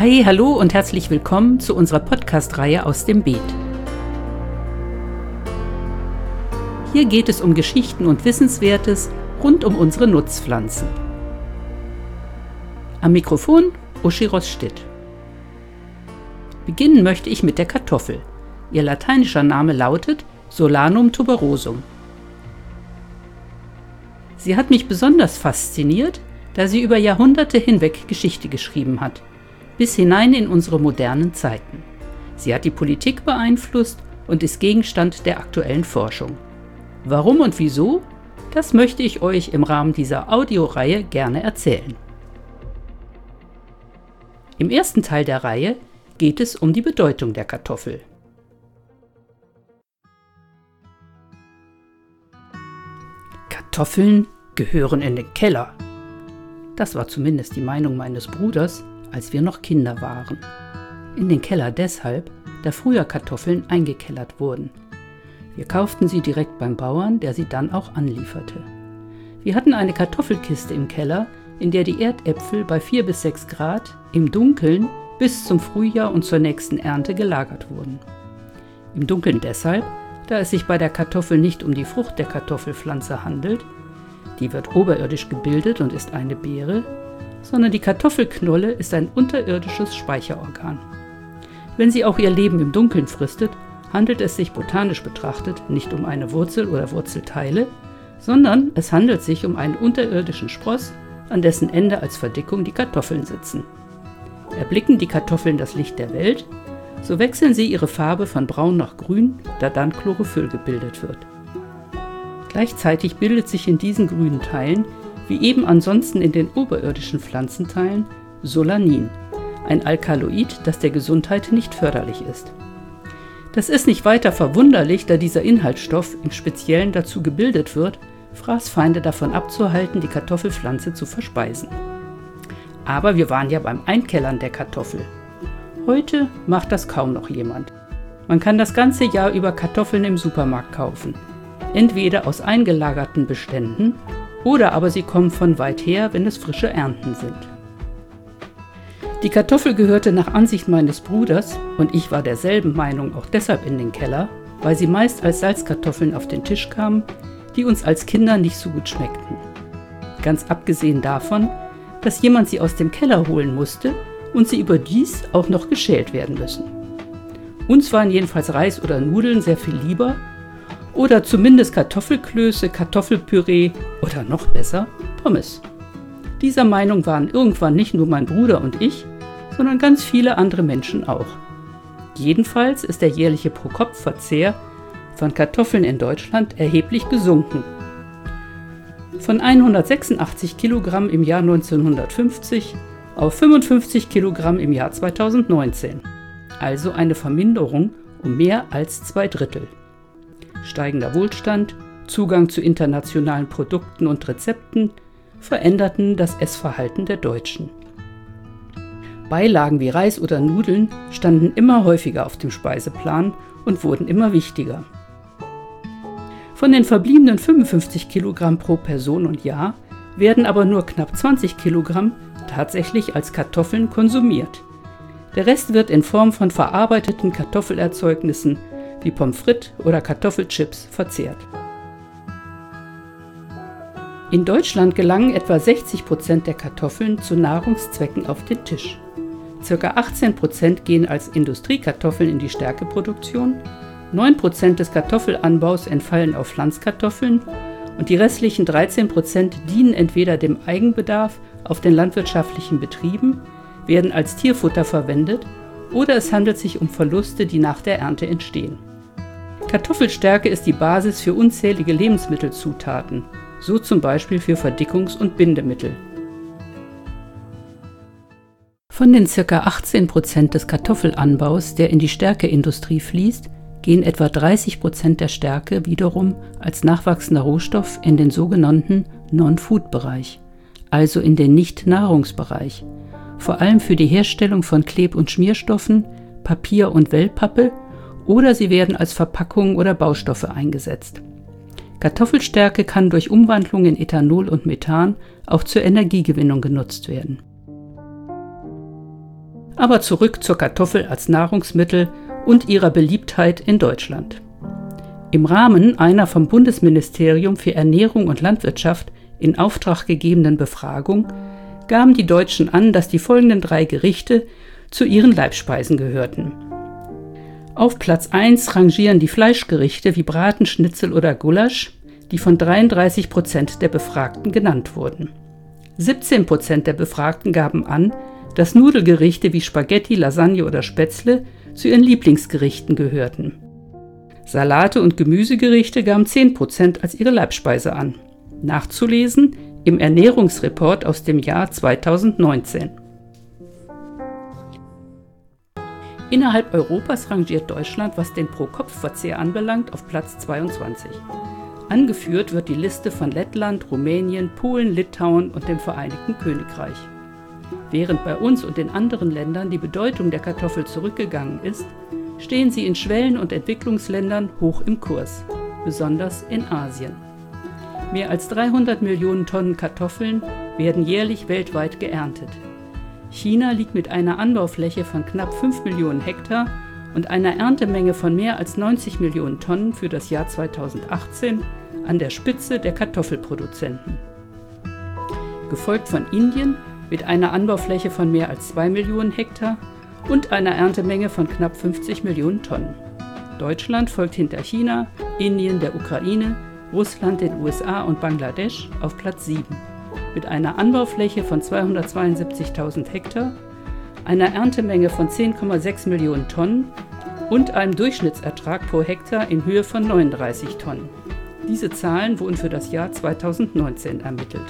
Hey, hallo und herzlich willkommen zu unserer Podcast-Reihe aus dem Beet. Hier geht es um Geschichten und Wissenswertes rund um unsere Nutzpflanzen. Am Mikrofon Uschi Ross-Stitt. Beginnen möchte ich mit der Kartoffel. Ihr lateinischer Name lautet Solanum tuberosum. Sie hat mich besonders fasziniert, da sie über Jahrhunderte hinweg Geschichte geschrieben hat, bis hinein in unsere modernen Zeiten. Sie hat die Politik beeinflusst und ist Gegenstand der aktuellen Forschung. Warum und wieso? Das möchte ich euch im Rahmen dieser Audioreihe gerne erzählen. Im ersten Teil der Reihe geht es um die Bedeutung der Kartoffel. Kartoffeln gehören in den Keller. Das war zumindest die Meinung meines Bruders, als wir noch Kinder waren. In den Keller deshalb, da früher Kartoffeln eingekellert wurden. Wir kauften sie direkt beim Bauern, der sie dann auch anlieferte. Wir hatten eine Kartoffelkiste im Keller, in der die Erdäpfel bei 4 bis 6 Grad im Dunkeln bis zum Frühjahr und zur nächsten Ernte gelagert wurden. Im Dunkeln deshalb, da es sich bei der Kartoffel nicht um die Frucht der Kartoffelpflanze handelt, die wird oberirdisch gebildet und ist eine Beere, sondern die Kartoffelknolle ist ein unterirdisches Speicherorgan. Wenn sie auch ihr Leben im Dunkeln fristet, handelt es sich botanisch betrachtet nicht um eine Wurzel oder Wurzelteile, sondern es handelt sich um einen unterirdischen Spross, an dessen Ende als Verdickung die Kartoffeln sitzen. Erblicken die Kartoffeln das Licht der Welt, so wechseln sie ihre Farbe von braun nach grün, da dann Chlorophyll gebildet wird. Gleichzeitig bildet sich in diesen grünen Teilen, wie eben ansonsten in den oberirdischen Pflanzenteilen, Solanin, ein Alkaloid, das der Gesundheit nicht förderlich ist. Das ist nicht weiter verwunderlich, da dieser Inhaltsstoff im Speziellen dazu gebildet wird, Fraßfeinde davon abzuhalten, die Kartoffelpflanze zu verspeisen. Aber wir waren ja beim Einkellern der Kartoffel. Heute macht das kaum noch jemand. Man kann das ganze Jahr über Kartoffeln im Supermarkt kaufen. Entweder aus eingelagerten Beständen oder aber sie kommen von weit her, wenn es frische Ernten sind. Die Kartoffel gehörte nach Ansicht meines Bruders, und ich war derselben Meinung auch deshalb in den Keller, weil sie meist als Salzkartoffeln auf den Tisch kamen, die uns als Kinder nicht so gut schmeckten. Ganz abgesehen davon, dass jemand sie aus dem Keller holen musste und sie überdies auch noch geschält werden müssen. Uns waren jedenfalls Reis oder Nudeln sehr viel lieber, oder zumindest Kartoffelklöße, Kartoffelpüree oder noch besser Pommes. Dieser Meinung waren irgendwann nicht nur mein Bruder und ich, sondern ganz viele andere Menschen auch. Jedenfalls ist der jährliche Pro-Kopf-Verzehr von Kartoffeln in Deutschland erheblich gesunken. Von 186 Kilogramm im Jahr 1950 auf 55 Kilogramm im Jahr 2019. Also eine Verminderung um mehr als 2/3. Steigender Wohlstand, Zugang zu internationalen Produkten und Rezepten veränderten das Essverhalten der Deutschen. Beilagen wie Reis oder Nudeln standen immer häufiger auf dem Speiseplan und wurden immer wichtiger. Von den verbliebenen 55 Kilogramm pro Person und Jahr werden aber nur knapp 20 Kilogramm tatsächlich als Kartoffeln konsumiert. Der Rest wird in Form von verarbeiteten Kartoffelerzeugnissen wie Pommes frites oder Kartoffelchips verzehrt. In Deutschland gelangen etwa 60% der Kartoffeln zu Nahrungszwecken auf den Tisch. Circa 18% gehen als Industriekartoffeln in die Stärkeproduktion, 9% des Kartoffelanbaus entfallen auf Pflanzkartoffeln und die restlichen 13% dienen entweder dem Eigenbedarf auf den landwirtschaftlichen Betrieben, werden als Tierfutter verwendet oder es handelt sich um Verluste, die nach der Ernte entstehen. Kartoffelstärke ist die Basis für unzählige Lebensmittelzutaten, so zum Beispiel für Verdickungs- und Bindemittel. Von den ca. 18% des Kartoffelanbaus, der in die Stärkeindustrie fließt, gehen etwa 30% der Stärke wiederum als nachwachsender Rohstoff in den sogenannten Non-Food-Bereich, also in den Nicht-Nahrungsbereich, vor allem für die Herstellung von Kleb- und Schmierstoffen, Papier und Wellpappe, oder sie werden als Verpackungen oder Baustoffe eingesetzt. Kartoffelstärke kann durch Umwandlung in Ethanol und Methan auch zur Energiegewinnung genutzt werden. Aber zurück zur Kartoffel als Nahrungsmittel und ihrer Beliebtheit in Deutschland. Im Rahmen einer vom Bundesministerium für Ernährung und Landwirtschaft in Auftrag gegebenen Befragung gaben die Deutschen an, dass die folgenden 3 Gerichte zu ihren Leibspeisen gehörten. Auf Platz 1 rangieren die Fleischgerichte wie Braten, Schnitzel oder Gulasch, die von 33% der Befragten genannt wurden. 17% der Befragten gaben an, dass Nudelgerichte wie Spaghetti, Lasagne oder Spätzle zu ihren Lieblingsgerichten gehörten. Salate und Gemüsegerichte gaben 10% als ihre Leibspeise an. Nachzulesen im Ernährungsreport aus dem Jahr 2019. Innerhalb Europas rangiert Deutschland, was den Pro-Kopf-Verzehr anbelangt, auf Platz 22. Angeführt wird die Liste von Lettland, Rumänien, Polen, Litauen und dem Vereinigten Königreich. Während bei uns und in anderen Ländern die Bedeutung der Kartoffel zurückgegangen ist, stehen sie in Schwellen- und Entwicklungsländern hoch im Kurs, besonders in Asien. Mehr als 300 Millionen Tonnen Kartoffeln werden jährlich weltweit geerntet. China liegt mit einer Anbaufläche von knapp 5 Millionen Hektar und einer Erntemenge von mehr als 90 Millionen Tonnen für das Jahr 2018 an der Spitze der Kartoffelproduzenten. Gefolgt von Indien mit einer Anbaufläche von mehr als 2 Millionen Hektar und einer Erntemenge von knapp 50 Millionen Tonnen. Deutschland folgt hinter China, Indien, der Ukraine, Russland, den USA und Bangladesch auf Platz 7 mit einer Anbaufläche von 272.000 Hektar, einer Erntemenge von 10,6 Millionen Tonnen und einem Durchschnittsertrag pro Hektar in Höhe von 39 Tonnen. Diese Zahlen wurden für das Jahr 2019 ermittelt.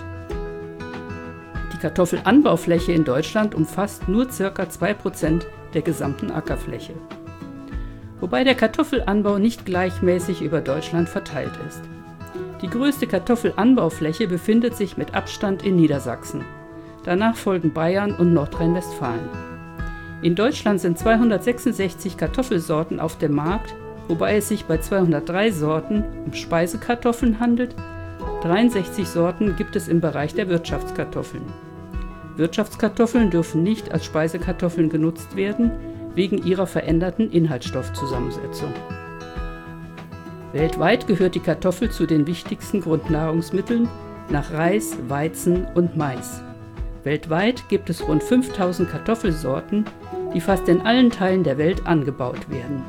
Die Kartoffelanbaufläche in Deutschland umfasst nur ca. 2% der gesamten Ackerfläche. Wobei der Kartoffelanbau nicht gleichmäßig über Deutschland verteilt ist. Die größte Kartoffelanbaufläche befindet sich mit Abstand in Niedersachsen. Danach folgen Bayern und Nordrhein-Westfalen. In Deutschland sind 266 Kartoffelsorten auf dem Markt, wobei es sich bei 203 Sorten um Speisekartoffeln handelt. 63 Sorten gibt es im Bereich der Wirtschaftskartoffeln. Wirtschaftskartoffeln dürfen nicht als Speisekartoffeln genutzt werden, wegen ihrer veränderten Inhaltsstoffzusammensetzung. Weltweit gehört die Kartoffel zu den wichtigsten Grundnahrungsmitteln nach Reis, Weizen und Mais. Weltweit gibt es rund 5000 Kartoffelsorten, die fast in allen Teilen der Welt angebaut werden.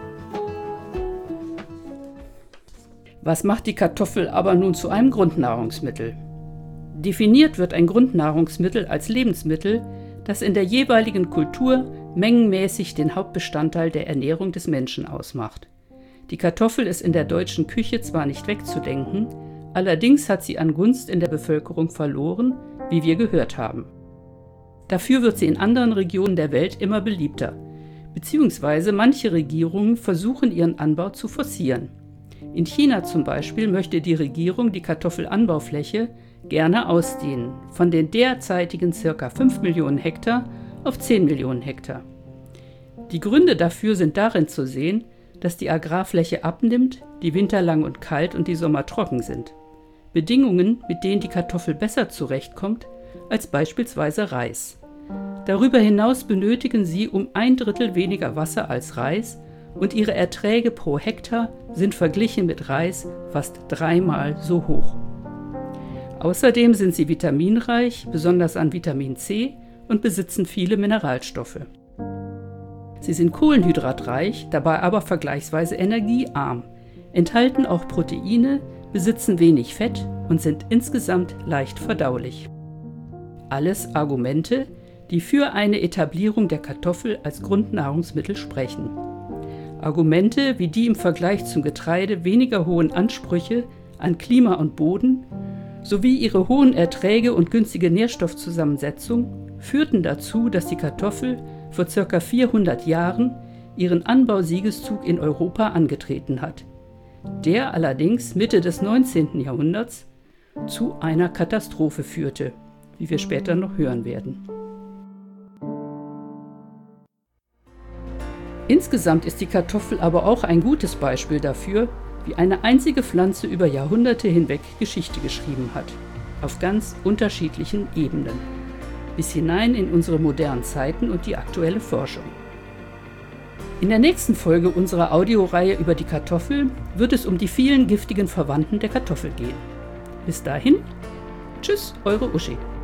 Was macht die Kartoffel aber nun zu einem Grundnahrungsmittel? Definiert wird ein Grundnahrungsmittel als Lebensmittel, das in der jeweiligen Kultur mengenmäßig den Hauptbestandteil der Ernährung des Menschen ausmacht. Die Kartoffel ist in der deutschen Küche zwar nicht wegzudenken, allerdings hat sie an Gunst in der Bevölkerung verloren, wie wir gehört haben. Dafür wird sie in anderen Regionen der Welt immer beliebter, beziehungsweise manche Regierungen versuchen ihren Anbau zu forcieren. In China zum Beispiel möchte die Regierung die Kartoffelanbaufläche gerne ausdehnen, von den derzeitigen ca. 5 Millionen Hektar auf 10 Millionen Hektar. Die Gründe dafür sind darin zu sehen, dass die Agrarfläche abnimmt, die Winter lang und kalt und die Sommer trocken sind. Bedingungen, mit denen die Kartoffel besser zurechtkommt als beispielsweise Reis. Darüber hinaus benötigen sie um 1/3 weniger Wasser als Reis und ihre Erträge pro Hektar sind verglichen mit Reis fast 3-mal so hoch. Außerdem sind sie vitaminreich, besonders an Vitamin C, und besitzen viele Mineralstoffe. Sie sind kohlenhydratreich, dabei aber vergleichsweise energiearm, enthalten auch Proteine, besitzen wenig Fett und sind insgesamt leicht verdaulich. Alles Argumente, die für eine Etablierung der Kartoffel als Grundnahrungsmittel sprechen. Argumente wie die im Vergleich zum Getreide weniger hohen Ansprüche an Klima und Boden sowie ihre hohen Erträge und günstige Nährstoffzusammensetzung führten dazu, dass die Kartoffel vor ca. 400 Jahren ihren Anbausiegeszug in Europa angetreten hat, der allerdings Mitte des 19. Jahrhunderts zu einer Katastrophe führte, wie wir später noch hören werden. Insgesamt ist die Kartoffel aber auch ein gutes Beispiel dafür, wie eine einzige Pflanze über Jahrhunderte hinweg Geschichte geschrieben hat, auf ganz unterschiedlichen Ebenen. bis hinein in unsere modernen Zeiten und die aktuelle Forschung. In der nächsten Folge unserer Audioreihe über die Kartoffel wird es um die vielen giftigen Verwandten der Kartoffel gehen. Bis dahin, tschüss, eure Uschi.